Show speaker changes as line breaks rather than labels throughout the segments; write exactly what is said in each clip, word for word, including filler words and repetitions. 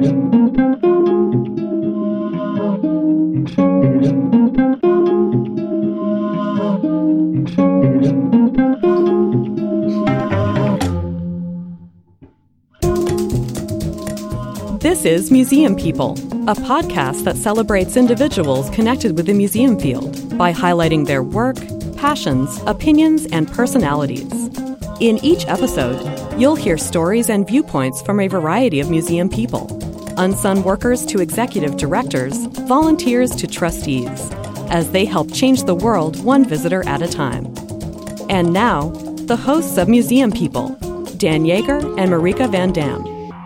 This is Museum People, a podcast that celebrates individuals connected with the museum field by highlighting their work, passions, opinions, and personalities. In each episode, you'll hear stories and viewpoints from a variety of museum people, unsung workers to executive directors, volunteers to trustees, as they help change the world one visitor at a time. And now, the hosts of Museum People, Dan Yeager and Marika Van Dam.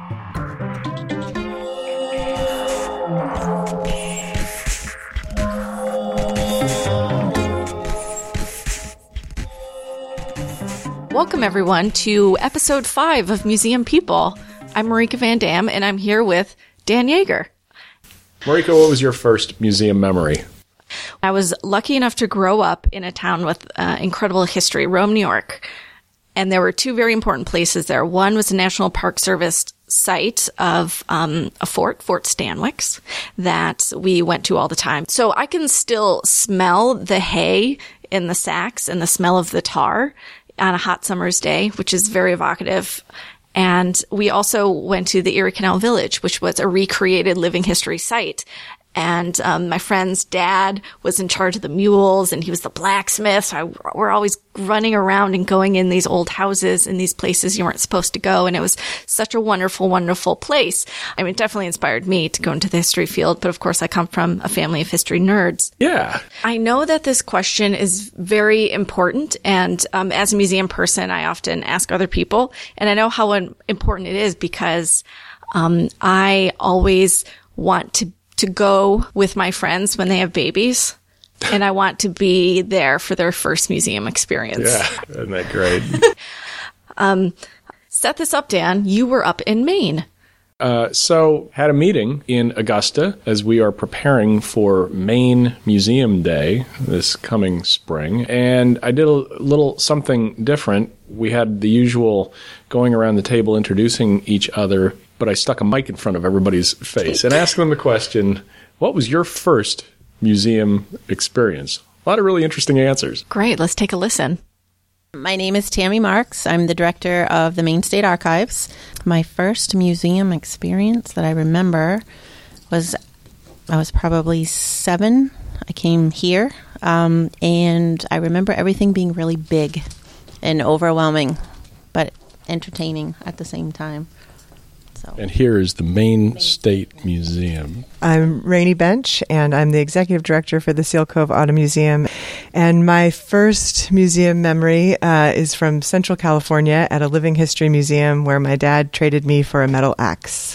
Welcome, everyone, to episode five of Museum People. I'm Marika Van Dam, and I'm here with Dan Yeager.
Marika, what was your first museum memory?
I was lucky enough to grow up in a town with uh, incredible history, Rome, New York. And there were two very important places there. One was a National Park Service site of um, a fort, Fort Stanwix, that we went to all the time. So I can still smell the hay in the sacks and the smell of the tar on a hot summer's day, which is very evocative. And we also went to the Erie Canal Village, which was a recreated living history site. And um, my friend's dad was in charge of the mules, and he was the blacksmith. So I, we're always running around and going in these old houses in these places you weren't supposed to go. And it was such a wonderful, wonderful place. I mean, it definitely inspired me to go into the history field. But of course, I come from a family of history nerds.
Yeah.
I know that this question is very important. And um, as a museum person, I often ask other people. And I know how important it is because um, I always want to to go with my friends when they have babies, and I want to be there for their first museum experience.
Yeah, isn't that great?
um, set this up, Dan. You were up in Maine.
Uh, so, had a meeting in Augusta as we are preparing for Maine Museum Day this coming spring, and I did a little something different. We had the usual going around the table introducing each other, but I stuck a mic in front of everybody's face and asked them the question, what was your first museum experience? A lot of really interesting answers.
Great. Let's take a listen.
My name is Tammy Marks. I'm the director of the Maine State Archives. My first museum experience that I remember was, I was probably seven. I came here, um, and I remember everything being really big and overwhelming, but entertaining at the same time. So.
And here is the Maine State Museum.
I'm Rainey Bench, and I'm the executive director for the Seal Cove Auto Museum. And my first museum memory uh, is from Central California at a living history museum where my dad traded me for a metal axe.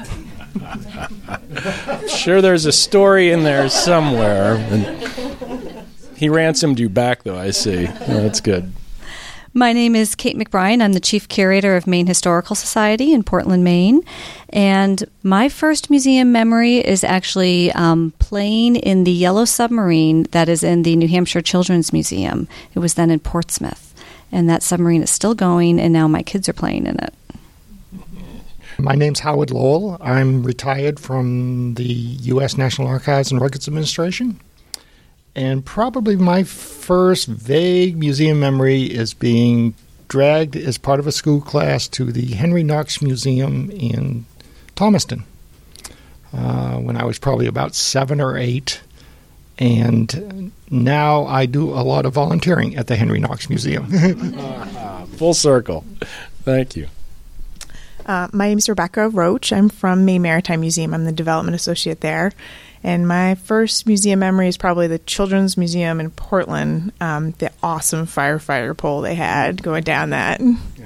Sure, there's a story in there somewhere. And he ransomed you back, though, I see. Oh, that's good.
My name is Kate McBrien. I'm the Chief Curator of Maine Historical Society in Portland, Maine. And my first museum memory is actually um, playing in the Yellow Submarine that is in the New Hampshire Children's Museum. It was then in Portsmouth. And that submarine is still going, and now my kids are playing in it.
My name's Howard Lowell. I'm retired from the U S National Archives and Records Administration. And probably my first vague museum memory is being dragged as part of a school class to the Henry Knox Museum in Thomaston uh, when I was probably about seven or eight. And now I do a lot of volunteering at the Henry Knox Museum.
Full circle. Thank you.
Uh, my name is Rebecca Roach. I'm from Maine Maritime Museum. I'm the development associate there. And my first museum memory is probably the Children's Museum in Portland, um, the awesome firefighter pole they had going down that.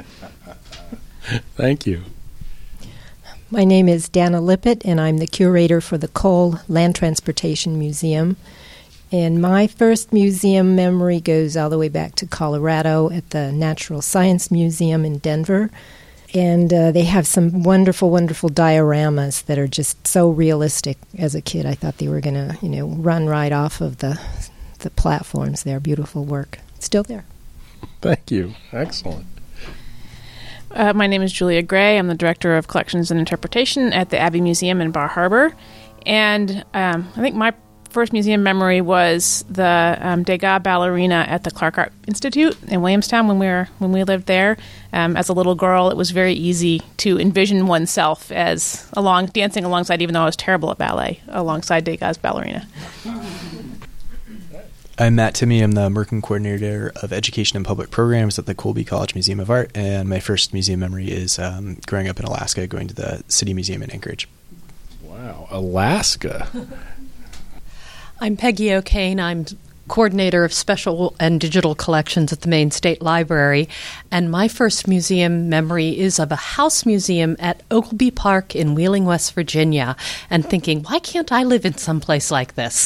Thank you.
My name is Dana Lippett, and I'm the curator for the Cole Land Transportation Museum. And my first museum memory goes all the way back to Colorado at the Natural Science Museum in Denver. And uh, they have some wonderful, wonderful dioramas that are just so realistic. As a kid, I thought they were going to, you know, run right off of the the platforms there. Beautiful work. Still there.
Thank you. Excellent.
Uh, my name is Julia Gray. I'm the Director of Collections and Interpretation at the Abbey Museum in Bar Harbor. And um, I think my first museum memory was the um, Degas ballerina at the Clark Art Institute in Williamstown when we were when we lived there. Um, as a little girl, it was very easy to envision oneself as along dancing alongside, even though I was terrible at ballet, alongside Degas' ballerina.
I'm Matt Timmey. I'm the Merkin Coordinator of Education and Public Programs at the Colby College Museum of Art, and my first museum memory is um, growing up in Alaska, going to the City Museum in Anchorage.
Wow, Alaska.
I'm Peggy O'Kane. I'm Coordinator of Special and Digital Collections at the Maine State Library, and my first museum memory is of a house museum at Oglebay Park in Wheeling, West Virginia, and thinking, why can't I live in some place like this?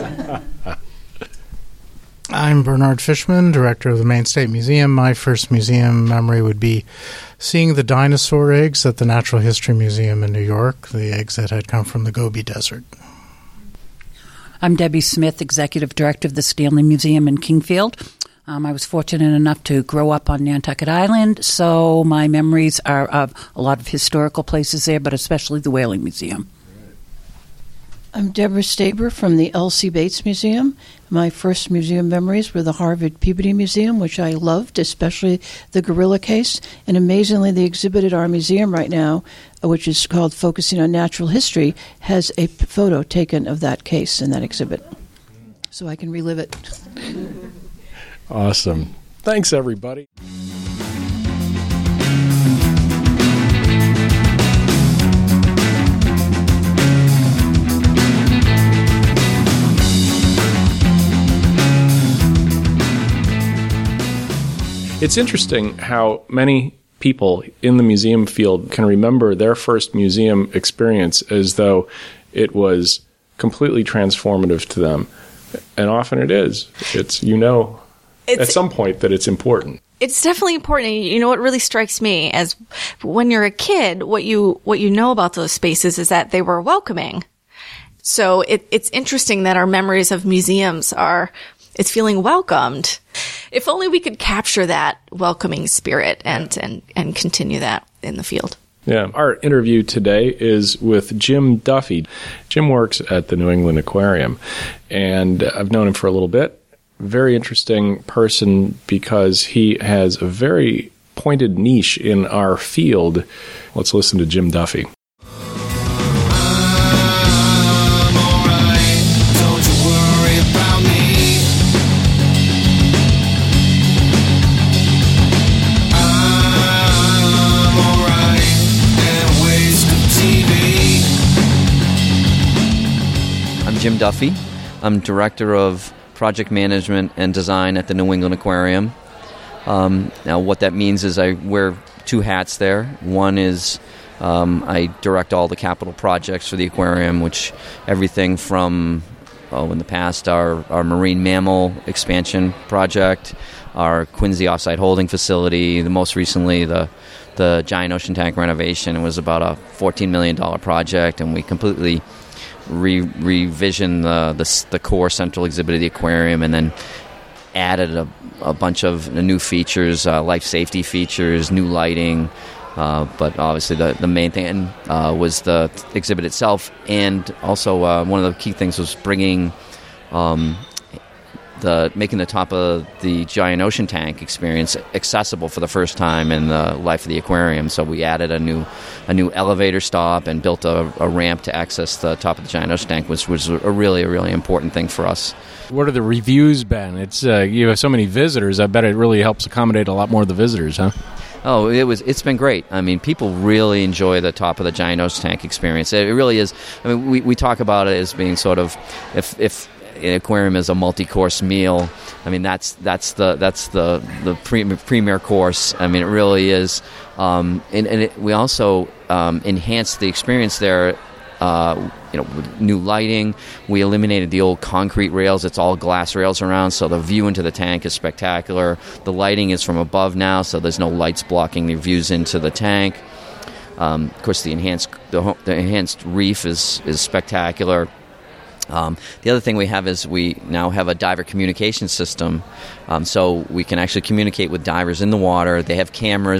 I'm Bernard Fishman, Director of the Maine State Museum. My first museum memory would be seeing the dinosaur eggs at the Natural History Museum in New York, the eggs that had come from the Gobi Desert.
I'm Debbie Smith, Executive Director of the Stanley Museum in Kingfield. Um, I was fortunate enough to grow up on Nantucket Island, so my memories are of a lot of historical places there, but especially the Whaling Museum.
I'm Deborah Staber from the L C Bates Museum. My first museum memories were the Harvard Peabody Museum, which I loved, especially the gorilla case. And amazingly, the exhibit at our museum right now, which is called Focusing on Natural History, has a p- photo taken of that case in that exhibit. So I can relive it.
Awesome. Thanks, everybody. It's interesting how many people in the museum field can remember their first museum experience as though it was completely transformative to them. And often it is. It's, you know, it's, at some point that it's important.
It's definitely important. You know what really strikes me as when you're a kid, what you what you know about those spaces is that they were welcoming. So it, it's interesting that our memories of museums are it's feeling welcomed. If only we could capture that welcoming spirit and, and, and continue that in the field.
Yeah. Our interview today is with Jim Duffy. Jim works at the New England Aquarium, and I've known him for a little bit. Very interesting person because he has a very pointed niche in our field. Let's listen to Jim Duffy.
Jim Duffy. I'm Director of Project Management and Design at the New England Aquarium. Um, now, what that means is I wear two hats there. One is um, I direct all the capital projects for the aquarium, which everything from, oh, in the past, our, our marine mammal expansion project, our Quincy Offsite Holding Facility, the most recently the the giant ocean tank renovation. It was about a fourteen million dollars project, and we completely Re- revision the, the the core central exhibit of the aquarium, and then added a, a bunch of new features, uh, life safety features, new lighting. Uh, but obviously, the the main thing uh, was the exhibit itself, and also uh, one of the key things was bringing um, the making the top of the giant ocean tank experience accessible for the first time in the life of the aquarium. So we added a new a new elevator stop and built a, a ramp to access the top of the giant ocean tank, which was a really, a really important thing for us.
What are the reviews been? It's uh, you have so many visitors. I bet it really helps accommodate a lot more of the visitors, huh?
Oh, it was. It's been great. I mean, people really enjoy the top of the giant ocean tank experience. It really is. I mean, we, we talk about it as being sort of if if. An aquarium is a multi-course meal. I mean, that's that's the that's the the pre- premier course. I mean, it really is. Um, and and it, we also um, enhanced the experience there. Uh, you know, with new lighting. We eliminated the old concrete rails. It's all glass rails around, so the view into the tank is spectacular. The lighting is from above now, so there's no lights blocking the views into the tank. Um, of course, the enhanced the, the enhanced reef is is spectacular. Um, the other thing we have is we now have a diver communication system, um, so we can actually communicate with divers in the water. They have cameras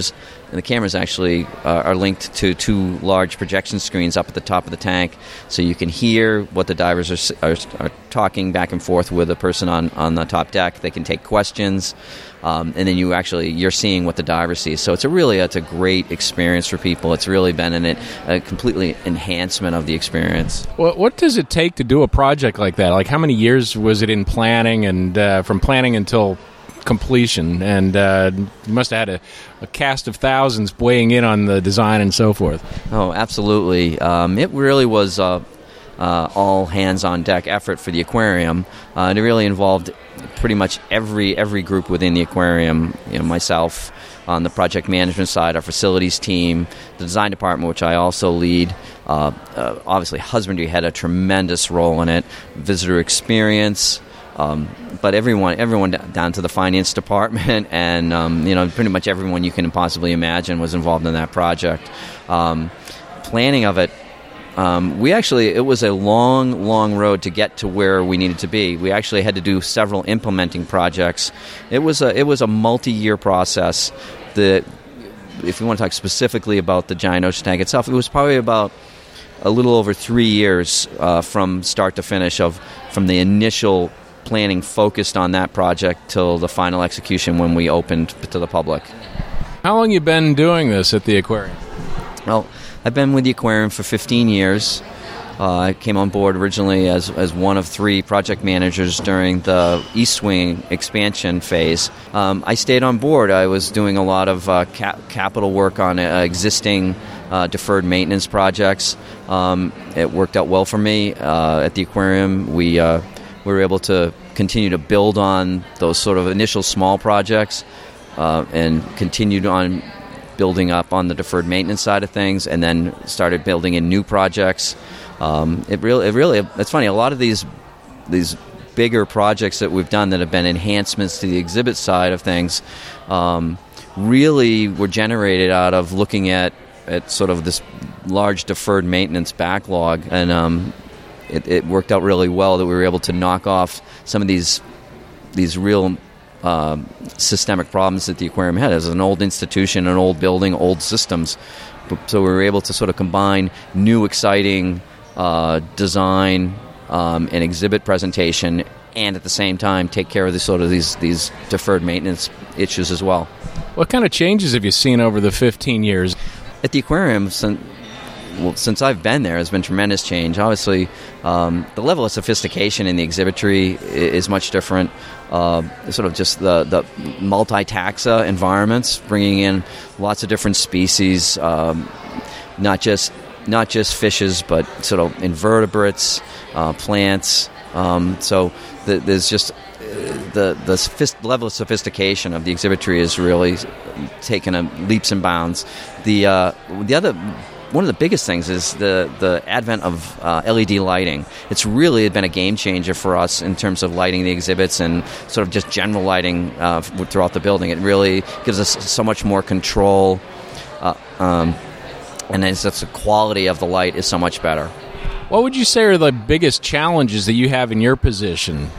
and the cameras actually uh, are linked to two large projection screens up at the top of the tank, so you can hear what the divers are, are, are talking back and forth with a person on, on the top deck. They can take questions, um, and then you actually you're seeing what the diver sees. So it's a really it's a great experience for people. It's really been an, a completely enhancement of the experience.
Well, what does it take to do a project like that? Like, how many years was it in planning, and uh, from planning until completion? And uh, you must have had a, a cast of thousands weighing in on the design and so forth.
Oh, absolutely. Um, it really was uh, uh, all hands-on-deck effort for the aquarium. Uh, and it really involved pretty much every every group within the aquarium. You know, myself on the project management side, our facilities team, the design department, which I also lead. Uh, uh, obviously, husbandry had a tremendous role in it. Visitor experience. Um, but everyone, everyone down to the finance department, and um, you know, pretty much everyone you can possibly imagine was involved in that project. Um, planning of it, um, we actually it was a long, long road to get to where we needed to be. We actually had to do several implementing projects. It was a it was a multi-year process. The if you want to talk specifically about the giant ocean tank itself, it was probably about a little over three years uh, from start to finish of from the initial planning focused on that project till the final execution when we opened to the public.
How long you been doing this at the aquarium?
Well, I've been with the aquarium for fifteen years. Uh, I came on board originally as as one of three project managers during the East Wing expansion phase. Um, I stayed on board. I was doing a lot of uh, cap- capital work on uh, existing uh, deferred maintenance projects. Um, it worked out well for me. Uh, at the aquarium, we uh, we were able to continue to build on those sort of initial small projects uh, and continued on building up on the deferred maintenance side of things, and then started building in new projects. Um, it really, it really, it's funny. A lot of these these bigger projects that we've done that have been enhancements to the exhibit side of things um, really were generated out of looking at at sort of this large deferred maintenance backlog, and um, it, it worked out really well that we were able to knock off some of these these real um, systemic problems that the aquarium had. As an old institution, an old building, old systems, so we were able to sort of combine new, exciting uh, design um, and exhibit presentation, and at the same time take care of the sort of these these deferred maintenance issues as well.
What kind of changes have you seen over the fifteen years?
At the aquarium, since, well, since I've been there, has been tremendous change. Obviously, um, the level of sophistication in the exhibitry is much different. Uh, sort of just the, the multi-taxa environments, bringing in lots of different species, um, not just not just fishes, but sort of invertebrates, uh, plants. Um, so the, there's just the the sophist- level of sophistication of the exhibitry is really taken a leaps and bounds. The uh, the other one of the biggest things is the the advent of uh, L E D lighting. It's really been a game changer for us in terms of lighting the exhibits and sort of just general lighting uh, throughout the building. It really gives us so much more control, uh, um, and then the quality of the light is so much better.
What would you say are the biggest challenges that you have in your position?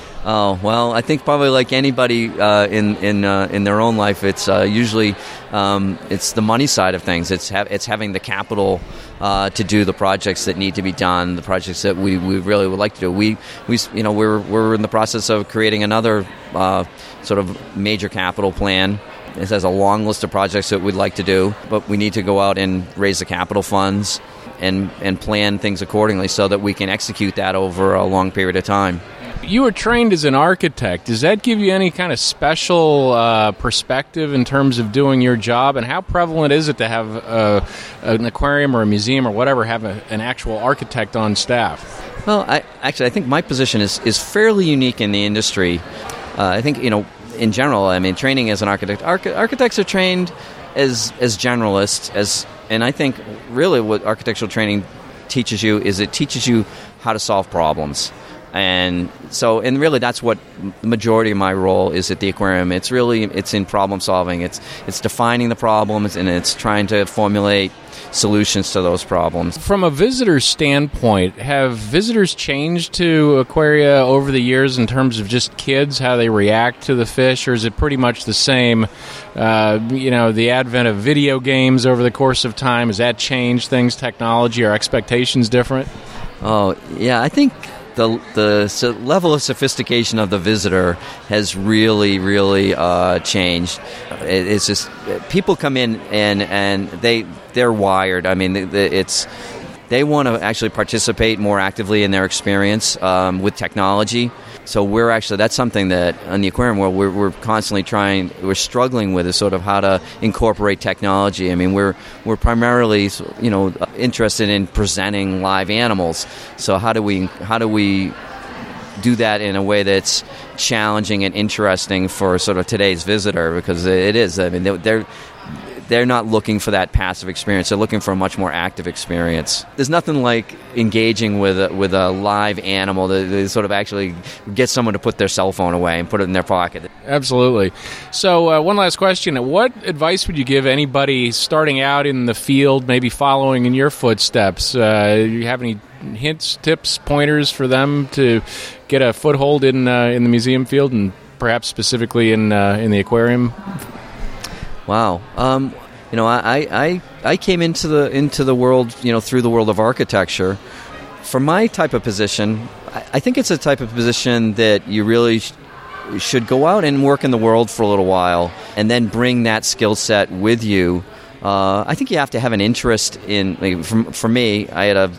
Oh, well, I think probably like anybody uh, in in uh, in their own life, it's uh, usually um, it's the money side of things. It's ha- it's having the capital uh, to do the projects that need to be done, the projects that we, we really would like to do. We we you know we're we're in the process of creating another uh, sort of major capital plan. It has a long list of projects that we'd like to do, but we need to go out and raise the capital funds and and plan things accordingly so that we can execute that over a long period of time.
You were trained as an architect. Does that give you any kind of special uh, perspective in terms of doing your job? And how prevalent is it to have uh, an aquarium or a museum or whatever have a, an actual architect on staff?
Well, I, actually, I think my position is, is fairly unique in the industry. Uh, I think, you know, in general, I mean, training as an architect, arch- architects are trained as as generalists, as, and I think really what architectural training teaches you is it teaches you how to solve problems. And so, and really, that's what the majority of my role is at the aquarium. It's really, it's in problem solving. It's it's defining the problems, and it's trying to formulate solutions to those problems.
From a visitor standpoint, have visitors changed to Aquaria over the years in terms of just kids, how they react to the fish, or is it pretty much the same? Uh, you know, the advent of video games over the course of time, has that changed things, technology, or expectations different?
Oh, yeah, I think the the so level of sophistication of the visitor has really, really uh, changed. It, it's just people come in and and they they're wired. I mean, it's they want to actually participate more actively in their experience um, with technology. So we're actually, that's something that in the aquarium world we're, we're constantly trying, we're struggling with, is sort of how to incorporate technology. I mean, we're we're primarily, you know, interested in presenting live animals. So how do we how do we do that in a way that's challenging and interesting for sort of today's visitor? Because it is, I mean, they're they're not looking for that passive experience. They're looking for a much more active experience. There's nothing like engaging with a, with a live animal that, that sort of actually get someone to put their cell phone away and put it in their pocket.
Absolutely. So uh, one last question. What advice would you give anybody starting out in the field, maybe following in your footsteps? Uh, do you have any hints, tips, pointers for them to get a foothold in uh, in the museum field, and perhaps specifically in uh, in the aquarium?
Wow. Um, you know, I, I I came into the into the world, you know, through the world of architecture. For my type of position, I, I think it's a type of position that you really sh- should go out and work in the world for a little while, and then bring that skill set with you. Uh, I think you have to have an interest in. Like, for, for me, I had a,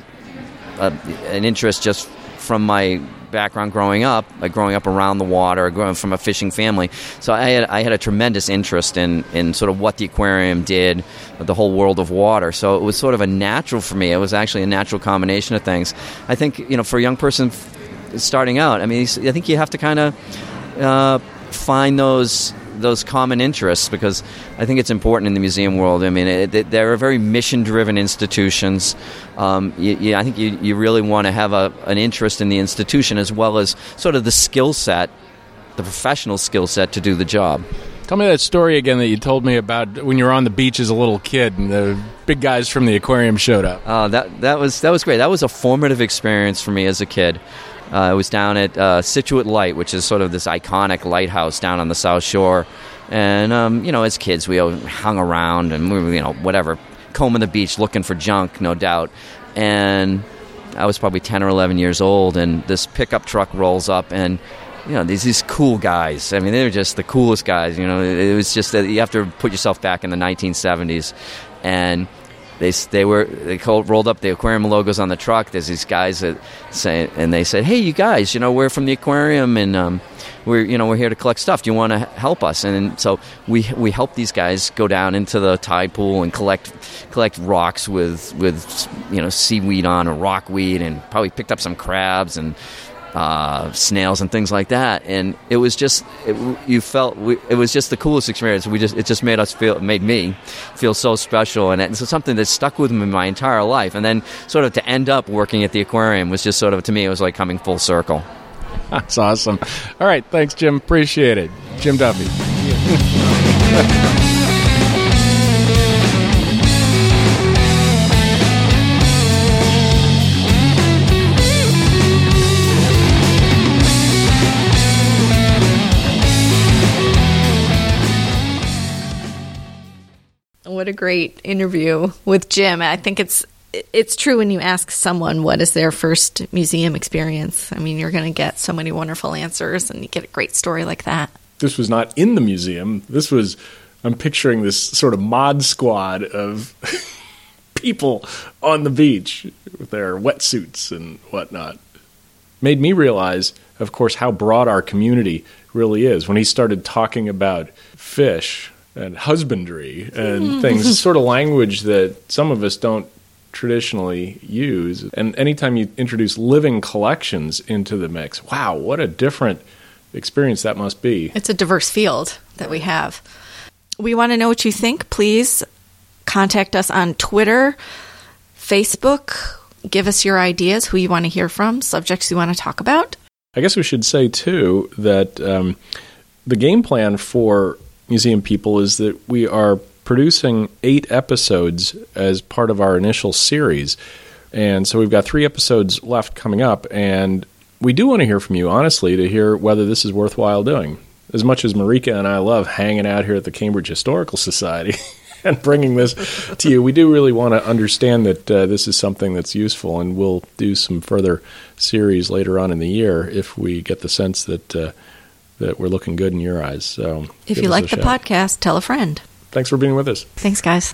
a an interest just from my background growing up, like growing up around the water, growing from a fishing family. So I had I had a tremendous interest in, in sort of what the aquarium did, the whole world of water. So it was sort of a natural for me. It was actually a natural combination of things. I think, you know, for a young person starting out, I mean, I think you have to kind of uh, find those those common interests, because I think it's important in the museum world. I mean, it, it, they're very mission-driven institutions. Um, you, you, I think you, you really want to have a, an interest in the institution, as well as sort of the skill set, the professional skill set to do the job.
Tell me that story again that you told me about when you were on the beach as a little kid and the big guys from the aquarium showed up.
Uh, that that was that was great. That was a formative experience for me as a kid. Uh, I was down at uh, Scituate Light, which is sort of this iconic lighthouse down on the South Shore. And, um, you know, as kids, we all hung around and, we were, you know, whatever, combing the beach, looking for junk, no doubt. And I was probably ten or eleven years old, and this pickup truck rolls up, and, you know, these these cool guys. I mean, they were just the coolest guys, you know. It was just that you have to put yourself back in the nineteen seventies. And They they were they rolled up the aquarium logos on the truck. There's these guys that say, and they said, "Hey, you guys, you know, we're from the aquarium, and um, we're you know we're here to collect stuff. Do you want to help us?" And so we we helped these guys go down into the tide pool and collect collect rocks with with you know seaweed on or rockweed, and probably picked up some crabs and uh, snails and things like that. And it was just it, you felt we, it was just the coolest experience. We just it just made us feel made me feel so special, and it's something that stuck with me my entire life. And then sort of to end up working at the aquarium was just sort of, to me, it was like coming full circle.
That's awesome. All right, thanks, Jim. Appreciate it. Jim Duffy.
What a great interview with Jim. I think it's it's true when you ask someone what is their first museum experience. I mean, you're going to get so many wonderful answers, and you get a great story like that.
This was not in the museum. This was, I'm picturing this sort of mod squad of people on the beach with their wetsuits and whatnot. Made me realize, of course, how broad our community really is. When he started talking about fish and husbandry and things, sort of language that some of us don't traditionally use. And anytime you introduce living collections into the mix, wow, what a different experience that must be.
It's a diverse field that we have. We want to know what you think. Please contact us on Twitter, Facebook. Give us your ideas, who you want to hear from, subjects you want to talk about.
I guess we should say, too, that um, the game plan for Museum People is that we are producing eight episodes as part of our initial series. And so we've got three episodes left coming up, and we do want to hear from you, honestly, to hear whether this is worthwhile doing. As much as Marika and I love hanging out here at the Cambridge Historical Society and bringing this to you, we do really want to understand that uh, this is something that's useful, and we'll do some further series later on in the year if we get the sense that uh, that we're looking good in your eyes. So,
if
give
you
us
like
a
the
shout.
podcast, tell a friend.
Thanks for being with us.
Thanks, guys.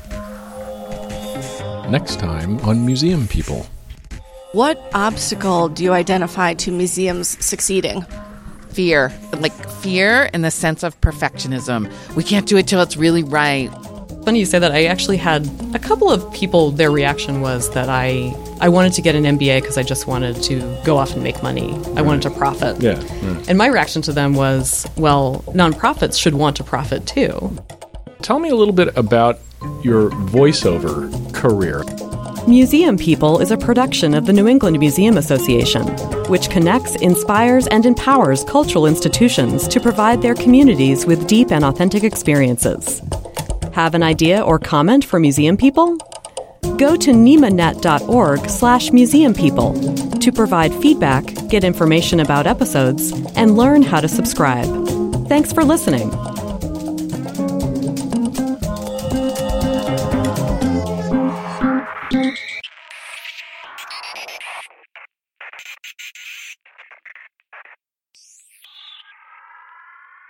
Next time on Museum People.
What obstacle do you identify to museums succeeding?
Fear. Like fear in the sense of perfectionism. We can't do it till it's really right.
Funny you say that. I actually had a couple of people, their reaction was that I I wanted to get an M B A because I just wanted to go off and make money. I wanted to profit.
Yeah, yeah.
And my reaction to them was, well, nonprofits should want to profit too.
Tell me a little bit about your voiceover career.
Museum People is a production of the New England Museum Association, which connects, inspires, and empowers cultural institutions to provide their communities with deep and authentic experiences. Have an idea or comment for Museum People? Go to nemanet.org slash museum people to provide feedback, get information about episodes, and learn how to subscribe. Thanks for listening.